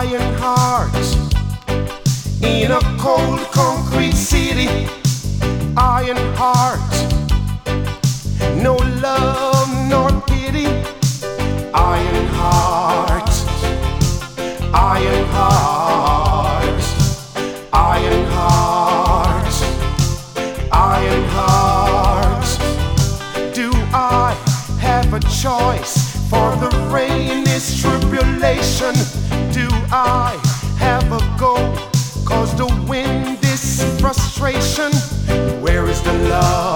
Iron heart in a cold concrete city. Iron heart, no love nor pity. Iron heart, iron heart, iron heart, iron heart. Do I have a choice for the rain is tribulation? Do I have a goal? Cause the wind is frustration. Where is the love?